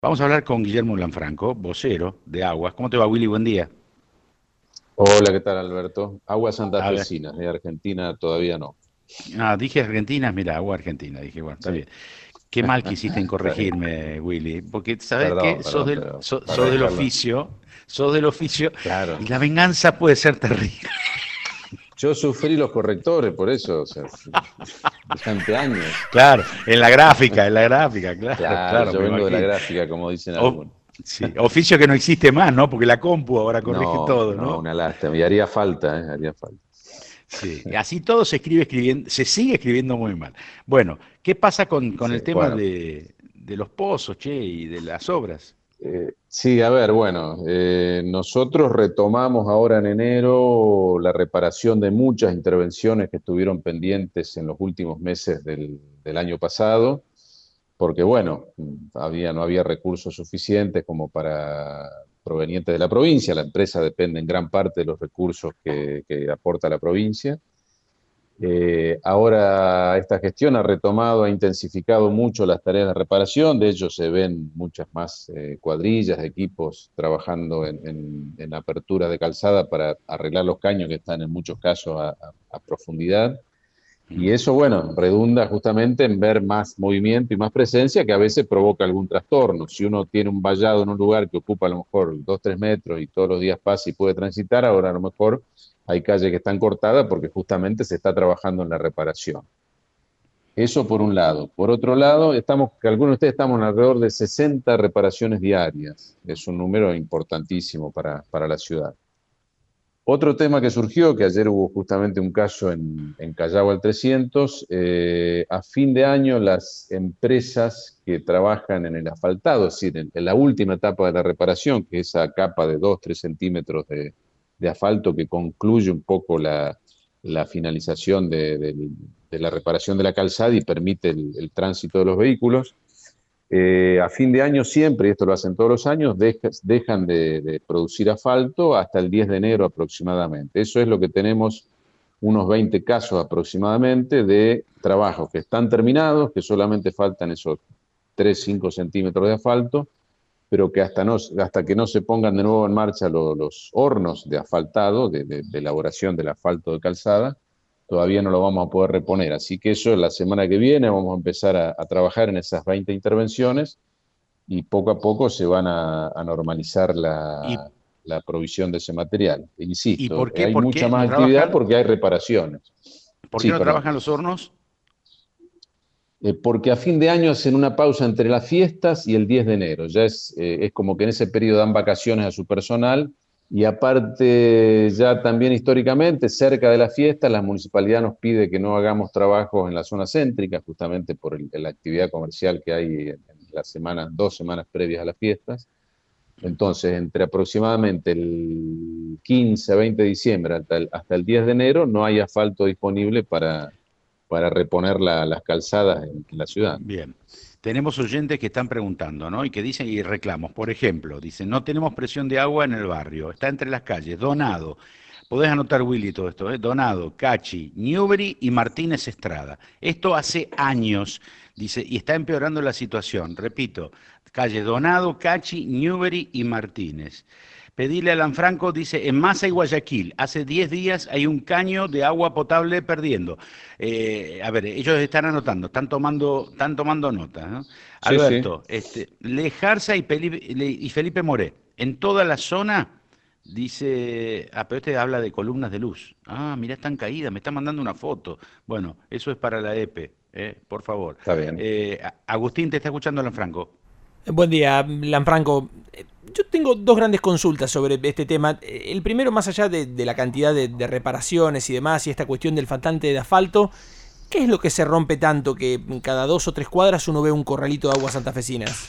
Vamos a hablar con Guillermo Lanfranco, vocero de Aguas. ¿Cómo te va, Willy? Buen día. Hola, ¿qué tal, Alberto? Aguas A ver, santafesinas, de Argentina todavía no. dije Argentina, mira, Agua Argentina. Dije, bueno, está Sí. bien. Qué mal que hiciste en Está bien. corregirme, Willy, porque ¿sabes qué? Perdón, perdón, pero para Sos del dejarlo. oficio, sos del oficio, y Claro. la venganza puede ser terrible. Yo sufrí los correctores, por eso, o sea, durante años. Claro, en la gráfica, claro, Claro, claro, yo me vengo de la imagino. gráfica, como dicen O- algunos. sí, oficio que no existe más, ¿no? Porque la compu ahora corrige No, todo, no, ¿no? una lástima. Y haría falta, ¿eh? Haría falta. Sí, y así todo se escribe escribiendo, se sigue escribiendo muy mal. Bueno, ¿qué pasa con Sí, el tema bueno. de los pozos, che, y de las obras? Sí, a ver, bueno, nosotros retomamos ahora en enero la reparación de muchas intervenciones que estuvieron pendientes en los últimos meses del año pasado, porque bueno, no había recursos suficientes como para provenientes de la provincia. La empresa depende en gran parte de los recursos que aporta la provincia. Ahora esta gestión ha retomado, ha intensificado mucho las tareas de reparación, de hecho se ven muchas más cuadrillas de equipos trabajando en apertura de calzada para arreglar los caños que están en muchos casos a profundidad. ¿Mm? Y eso, bueno, redunda justamente en ver más movimiento y más presencia que a veces provoca algún trastorno. Si uno tiene un vallado en un lugar que ocupa a lo mejor 2, 3 metros y todos los días pasa y puede transitar, ahora a lo mejor hay calles que están cortadas porque justamente se está trabajando en la reparación. Eso por un lado. Por otro lado, que algunos de ustedes estamos en alrededor de 60 reparaciones diarias. Es un número importantísimo para la ciudad. Otro tema que surgió, que ayer hubo justamente un caso en Callao al 300, a fin de año las empresas que trabajan en el asfaltado, es decir, en la última etapa de la reparación, que es esa capa de 2, 3 centímetros de asfalto que concluye un poco la finalización de la reparación de la calzada y permite el tránsito de los vehículos, a fin de año siempre, y esto lo hacen todos los años, dejan de producir asfalto hasta el 10 de enero aproximadamente. Eso es lo que tenemos, unos 20 casos aproximadamente de trabajos que están terminados, que solamente faltan esos 3, 5 centímetros de asfalto, pero que hasta que no se pongan de nuevo en marcha los hornos de asfaltado, de elaboración del asfalto de calzada, todavía no lo vamos a poder reponer. Así que eso la semana que viene vamos a empezar a trabajar en esas 20 intervenciones y poco a poco se van a normalizar ¿Y, la provisión de ese material. y Insisto, hay por mucha qué no más actividad trabajan? porque hay reparaciones. ¿Por qué Sí, no perdón. trabajan los hornos? Porque a fin de año hacen una pausa entre las fiestas y el 10 de enero. Ya es como que en ese periodo dan vacaciones a su personal y aparte ya también históricamente, cerca de las fiestas, la municipalidad nos pide que no hagamos trabajos en la zona céntrica, justamente por la actividad comercial que hay en las semanas, 2 semanas previas a las fiestas. Entonces, entre aproximadamente el 15 a 20 de diciembre hasta el 10 de enero no hay asfalto disponible para reponer las calzadas en la ciudad. Bien. Tenemos oyentes que están preguntando, ¿no? Y que dicen, y reclamos, por ejemplo, dicen, no tenemos presión de agua en el barrio, está entre las calles, Donado. Podés anotar, Willy, todo esto, ¿eh? Donado, Cachi, Newbery y Martínez Estrada. Esto hace años, dice, y está empeorando la situación. Repito, calle Donado, Cachi, Newbery y Martínez. Pedile a Lanfranco, dice, en Massa y Guayaquil, hace 10 días hay un caño de agua potable perdiendo. A ver, ellos están anotando, están tomando nota, ¿no? Sí, sí. Alberto, Lejarza y Felipe Moré, en toda la zona, dice, pero este habla de columnas de luz. Ah, mirá, están caídas, me está mandando una foto. Bueno, eso es para la EPE, por favor. Está bien. Agustín, te está escuchando Lanfranco. Buen día, Lanfranco. Yo tengo dos grandes consultas sobre este tema. El primero, más allá de la cantidad de reparaciones y demás, y esta cuestión del faltante de asfalto, ¿qué es lo que se rompe tanto que cada 2 o 3 cuadras uno ve un corralito de aguas santafesinas?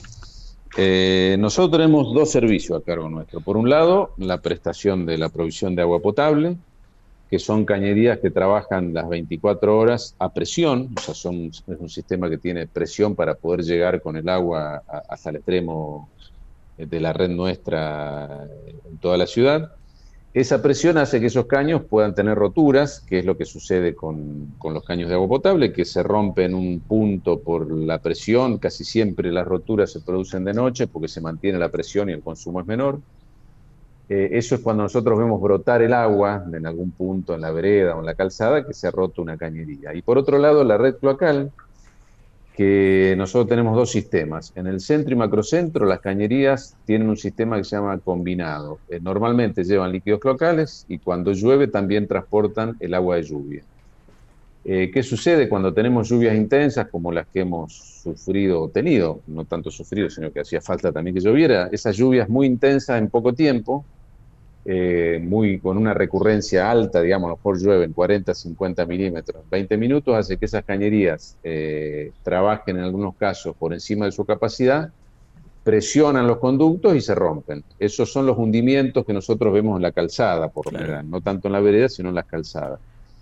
Nosotros tenemos dos servicios a cargo nuestro. Por un lado, la prestación de la provisión de agua potable, que son cañerías que trabajan las 24 horas a presión, o sea, es un sistema que tiene presión para poder llegar con el agua hasta el extremo de la red nuestra en toda la ciudad. Esa presión hace que esos caños puedan tener roturas, que es lo que sucede con los caños de agua potable, que se rompen un punto por la presión. Casi siempre las roturas se producen de noche porque se mantiene la presión y el consumo es menor. Eso es cuando nosotros vemos brotar el agua en algún punto en la vereda o en la calzada, que se ha roto una cañería. Y por otro lado, la red cloacal, que nosotros tenemos dos sistemas. En el centro y macrocentro, las cañerías tienen un sistema que se llama combinado. Normalmente llevan líquidos cloacales y cuando llueve también transportan el agua de lluvia. ¿Qué sucede cuando tenemos lluvias intensas como las que hemos sufrido o tenido? No tanto sufrido, sino que hacía falta también que lloviera. Esas lluvias muy intensas en poco tiempo, con una recurrencia alta, digamos, a lo mejor llueven 40, 50 milímetros, 20 minutos, hace que esas cañerías trabajen en algunos casos por encima de su capacidad, presionan los conductos y se rompen. Esos son los hundimientos que nosotros vemos en la calzada, por lo general, no tanto en la vereda, sino en las calzadas.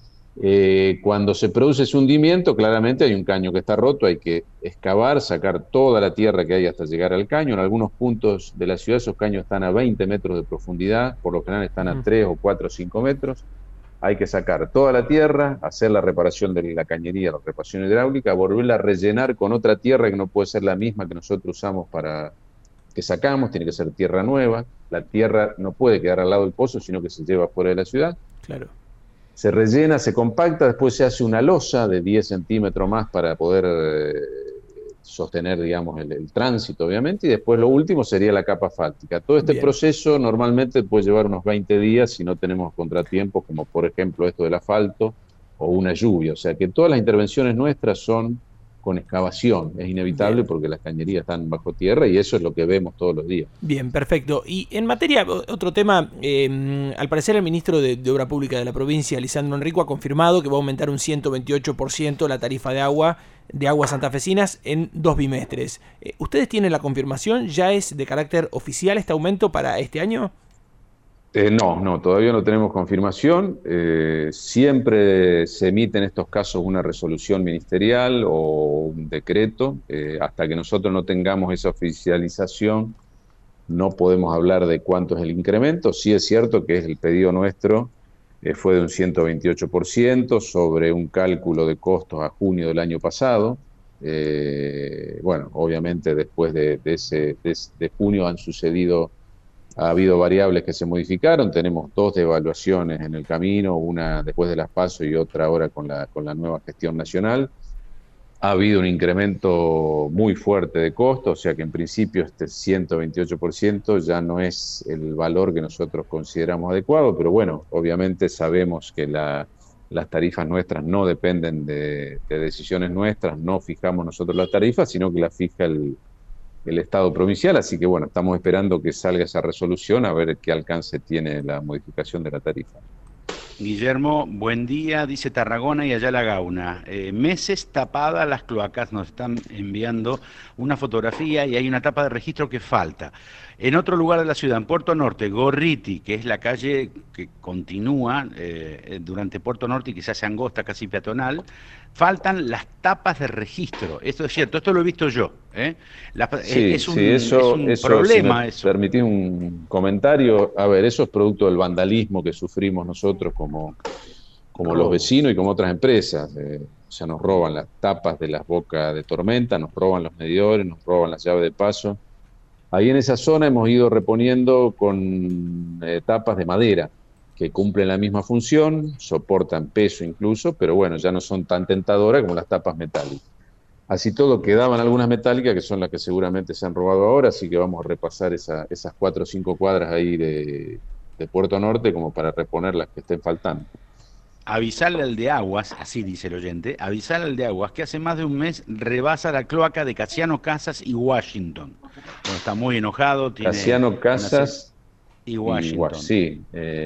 Cuando se produce ese hundimiento, claramente hay un caño que está roto, hay que excavar, sacar toda la tierra que hay hasta llegar al caño. En algunos puntos de la ciudad esos caños están a 20 metros de profundidad, por lo general están a 3 o 4 o 5 metros. Hay que sacar toda la tierra, hacer la reparación de la cañería, la reparación hidráulica, volverla a rellenar con otra tierra que no puede ser la misma que nosotros usamos que sacamos, tiene que ser tierra nueva. La tierra no puede quedar al lado del pozo, sino que se lleva fuera de la ciudad. Claro. Se rellena, se compacta, después se hace una losa de 10 centímetros más para poder sostener, digamos, el tránsito, obviamente, y después lo último sería la capa asfáltica. Todo este proceso normalmente puede llevar unos 20 días si no tenemos contratiempos, como por ejemplo esto del asfalto o una lluvia. O sea que todas las intervenciones nuestras son con excavación. Es inevitable porque las cañerías están bajo tierra y eso es lo que vemos todos los días. Bien, perfecto. Y en materia, otro tema, al parecer el ministro de Obra Pública de la provincia, Lisandro Enrico, ha confirmado que va a aumentar un 128% la tarifa de aguas santafesinas en 2 bimestres. ¿Ustedes tienen la confirmación? ¿Ya es de carácter oficial este aumento para este año? No, todavía no tenemos confirmación. Siempre se emite en estos casos una resolución ministerial o un decreto. Hasta que nosotros no tengamos esa oficialización, no podemos hablar de cuánto es el incremento. Sí es cierto que el pedido nuestro fue de un 128% sobre un cálculo de costos a junio del año pasado. Bueno, obviamente después de junio ha habido variables que se modificaron, tenemos 2 devaluaciones en el camino, una después de las PASO y otra ahora con la nueva gestión nacional. Ha habido un incremento muy fuerte de costos, o sea que en principio este 128% ya no es el valor que nosotros consideramos adecuado, pero bueno, obviamente sabemos que las tarifas nuestras no dependen de decisiones nuestras, no fijamos nosotros las tarifas, sino que las fija el Estado provincial, así que bueno, estamos esperando que salga esa resolución a ver qué alcance tiene la modificación de la tarifa. Guillermo, buen día, dice Tarragona y Ayala Gauna. Meses tapadas las cloacas, nos están enviando una fotografía y hay una tapa de registro que falta. En otro lugar de la ciudad, en Puerto Norte, Gorriti, que es la calle que continúa durante Puerto Norte y que se hace angosta, casi peatonal, faltan las tapas de registro. Esto es cierto, esto lo he visto yo. Es un problema. Si me permitís un comentario, a ver, eso es producto del vandalismo que sufrimos nosotros como los vecinos y como otras empresas. O sea, nos roban las tapas de las bocas de tormenta, nos roban los medidores, nos roban las llaves de paso. Ahí en esa zona hemos ido reponiendo con tapas de madera que cumplen la misma función, soportan peso incluso, pero bueno, ya no son tan tentadoras como las tapas metálicas. Así todo quedaban algunas metálicas que son las que seguramente se han robado ahora, así que vamos a repasar esas 4 o 5 cuadras ahí de Puerto Norte como para reponer las que estén faltando. Avisarle al de Aguas, así dice el oyente, avisarle al de Aguas que hace más de un mes rebasa la cloaca de Casiano Casas y Washington. Bueno, está muy enojado. Casiano Casas y Washington. Sí.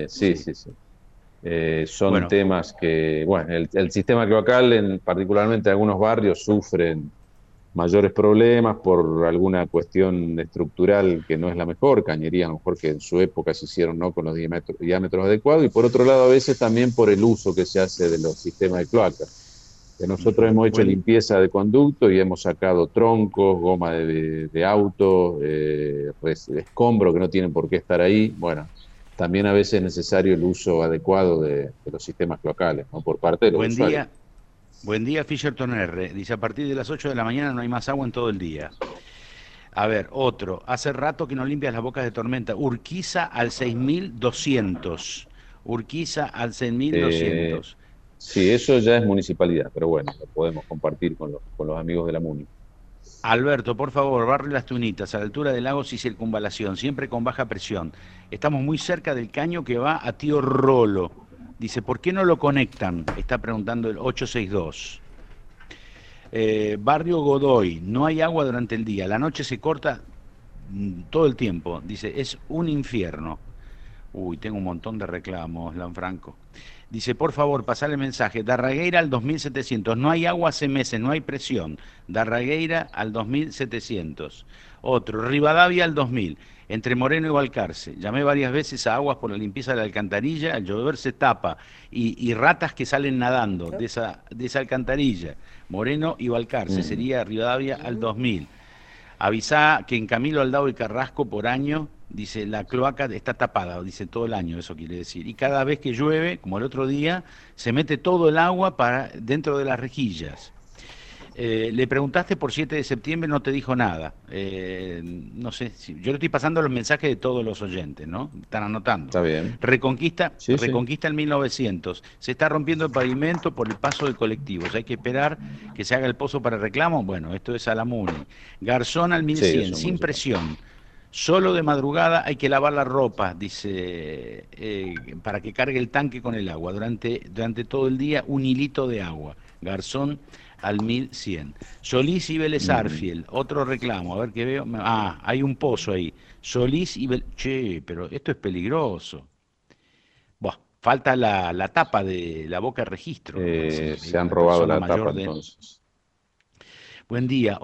Son temas que, bueno, el sistema cloacal, particularmente en algunos barrios, sufren mayores problemas por alguna cuestión estructural que no es la mejor, cañería a lo mejor que en su época se hicieron con los diámetros adecuados, y por otro lado a veces también por el uso que se hace de los sistemas de cloaca. Nosotros hemos hecho limpieza de conducto y hemos sacado troncos, goma de auto, escombros que no tienen por qué estar ahí. Bueno, también a veces es necesario el uso adecuado de los sistemas cloacales, ¿no? Por parte de los Buen usuarios. día, buen día, Fisherton R. Dice, a partir de las 8 de la mañana no hay más agua en todo el día. A ver, otro. Hace rato que no limpias las bocas de tormenta. Urquiza al 6200. Urquiza al Eh, 6200. sí, eso ya es municipalidad, pero bueno, lo podemos compartir con los amigos de la MUNI. Alberto, por favor, barrio Las Tunitas, a la altura de Lagos y Circunvalación, siempre con baja presión. Estamos muy cerca del caño que va a Tío Rolo. Dice, ¿por qué no lo conectan? Está preguntando el 862. Barrio Godoy, no hay agua durante el día, la noche se corta todo el tiempo. Dice, es un infierno. Uy, tengo un montón de reclamos, Lanfranco. Dice, por favor, pasar el mensaje. Darragueira al 2700. No hay agua hace meses, no hay presión. Darragueira al 2700. Otro, Rivadavia al 2000. Entre Moreno y Balcarce. Llamé varias veces a Aguas por la limpieza de la alcantarilla. Al llover se tapa. Y ratas que salen nadando de esa alcantarilla. Moreno y Balcarce. Sería Rivadavia al 2000. Avisá que en Camilo Aldao y Carrasco por año, dice, la cloaca está tapada, dice todo el año, eso quiere decir. Y cada vez que llueve, como el otro día, se mete todo el agua para dentro de las rejillas. Le preguntaste por 7 de septiembre, no te dijo nada. No sé, yo le estoy pasando los mensajes de todos los oyentes, ¿no? Están anotando. Está bien. Reconquista, Sí, sí. Reconquista en 1900. Se está rompiendo el pavimento por el paso de colectivos. Hay que esperar que se haga el pozo para reclamo. Bueno, esto es a la MUNI. Garzón al Sí, 1100, eso es sin municipal. presión. Solo de madrugada hay que lavar la ropa, dice, para que cargue el tanque con el agua. Durante todo el día, un hilito de agua. Garzón al 1100. Solís y Vélez Arfiel, otro reclamo, a ver qué veo. Ah, hay un pozo ahí. Solís y Vélez. Che, pero esto es peligroso. Buah, falta la tapa de la boca de registro, nomás. Hay Se han una robado persona la tapa mayor de. entonces. Buen día,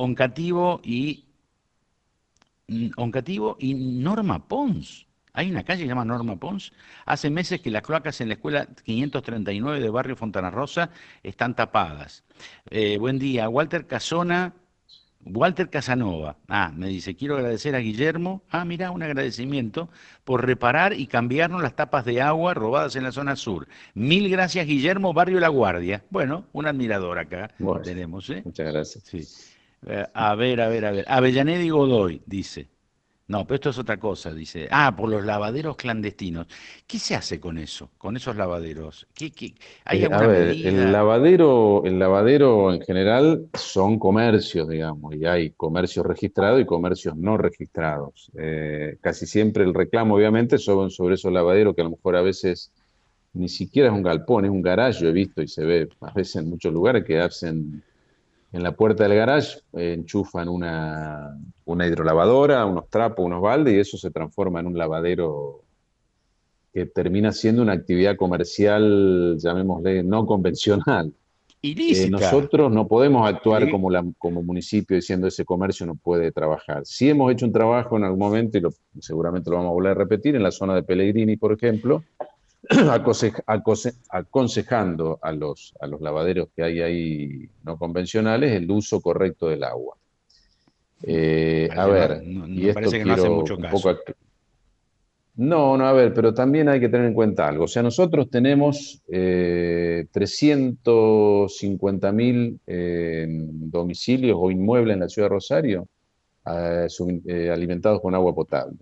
Oncativo y Norma Pons. Hay una calle que se llama Norma Pons. Hace meses que las cloacas en la escuela 539 de Barrio Fontana Rosa están tapadas. Buen día, Walter Casanova. Me dice, quiero agradecer a Guillermo. Mirá, un agradecimiento por reparar y cambiarnos las tapas de agua robadas en la zona sur. Mil gracias, Guillermo, Barrio La Guardia. Bueno, un admirador acá Bueno, tenemos, ¿eh? muchas gracias. Sí. A ver. Avellaneda y Godoy, dice. No, pero esto es otra cosa, dice. Por los lavaderos clandestinos. ¿Qué se hace con eso, con esos lavaderos? ¿Hay A alguna ver, medida? el lavadero en general son comercios, digamos, y hay comercios registrados y comercios no registrados. Casi siempre el reclamo, obviamente, son sobre esos lavaderos que a lo mejor a veces ni siquiera es un galpón, es un garage, yo he visto y se ve a veces en muchos lugares que hacen en la puerta del garage, enchufan una hidrolavadora, unos trapos, unos baldes, y eso se transforma en un lavadero que termina siendo una actividad comercial, llamémosle, no convencional. Ilícita. Nosotros no podemos actuar Le- como municipio diciendo ese comercio no puede trabajar. Sí hemos hecho un trabajo en algún momento, y seguramente lo vamos a volver a repetir, en la zona de Pellegrini, por ejemplo, aconsejando a los lavaderos que hay ahí no convencionales el uso correcto del agua. A ver, y Me esto parece que no hace quiero mucho un poco. caso. No, no, a ver, pero también hay que tener en cuenta algo. O sea, nosotros tenemos 350.000 domicilios o inmuebles en la ciudad de Rosario alimentados con agua potable.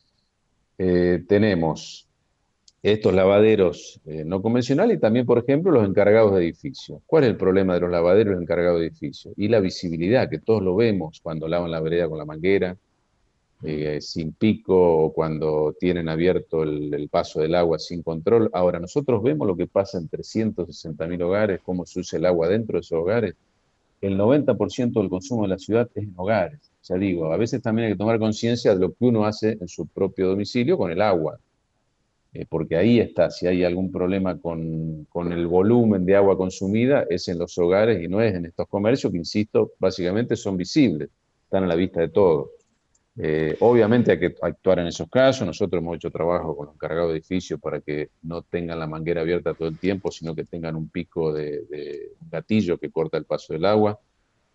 Tenemos estos lavaderos no convencionales y también, por ejemplo, los encargados de edificios. ¿Cuál es el problema de los lavaderos y los encargados de edificios? Y la visibilidad, que todos lo vemos cuando lavan la vereda con la manguera, sin pico, o cuando tienen abierto el paso del agua sin control. Ahora, nosotros vemos lo que pasa en 360.000 hogares, cómo se usa el agua dentro de esos hogares. El 90% del consumo de la ciudad es en hogares. O sea, digo, a veces también hay que tomar conciencia de lo que uno hace en su propio domicilio con el agua. Porque ahí está, si hay algún problema con el volumen de agua consumida, es en los hogares y no es en estos comercios que, insisto, básicamente son visibles, están a la vista de todos. Obviamente hay que actuar en esos casos. Nosotros hemos hecho trabajo con los encargados de edificios para que no tengan la manguera abierta todo el tiempo, sino que tengan un pico de un gatillo que corta el paso del agua.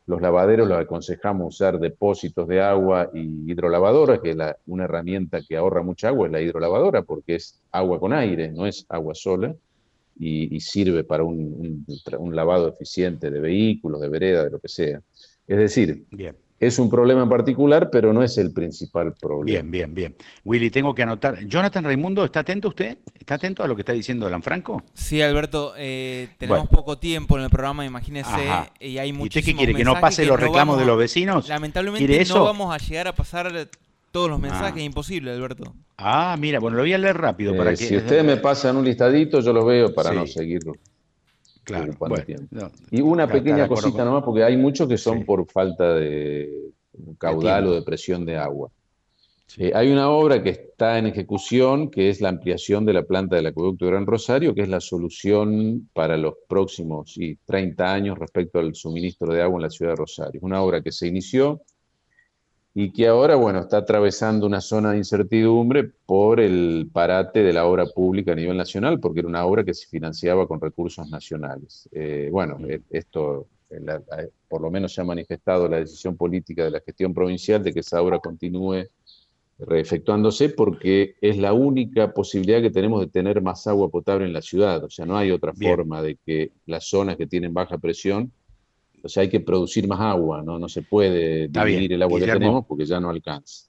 los lavaderos los aconsejamos usar depósitos de agua y hidrolavadoras, que una herramienta que ahorra mucha agua es la hidrolavadora, porque es agua con aire, no es agua sola, y sirve para un lavado eficiente de vehículos, de vereda, de lo que sea. Es decir, Bien. es un problema en particular, pero no es el principal problema. Bien, bien, bien. Willy, tengo que anotar. Jonathan Raimundo, ¿está atento usted? ¿Está atento a lo que está diciendo Lanfranco? Sí, Alberto, tenemos Bueno. poco tiempo en el programa, imagínese, Ajá. y hay ¿Y usted muchísimos qué quiere? ¿Que no mensajes pase los no reclamos vamos de los vecinos? Lamentablemente ¿Quiere no eso? vamos a llegar a pasar todos los mensajes, Ah. imposible, Alberto. Ah, mira, bueno, lo voy a leer rápido para que... Si ustedes me pasan un listadito, yo los veo para no Sí, seguir claro. ocupando Bueno, tiempo. no, Y una está de pequeña acuerdo cosita con... nomás, porque hay muchos que son Sí, por falta de caudal o tiempo. de presión de agua. Sí. Hay una obra que está en ejecución, que es la ampliación de la planta del acueducto de Gran Rosario, que es la solución para los próximos 30 años respecto al suministro de agua en la ciudad de Rosario. Es una obra que se inició y que ahora, bueno, está atravesando una zona de incertidumbre por el parate de la obra pública a nivel nacional, porque era una obra que se financiaba con recursos nacionales. Esto, por lo menos se ha manifestado la decisión política de la gestión provincial de que esa obra continúe reefectuándose, porque es la única posibilidad que tenemos de tener más agua potable en la ciudad. O sea, no hay otra Bien, forma de que las zonas que tienen baja presión, o sea, hay que producir más agua, ¿no? No se puede está dividir bien. el agua que tenemos Guillermo, porque ya no alcanza.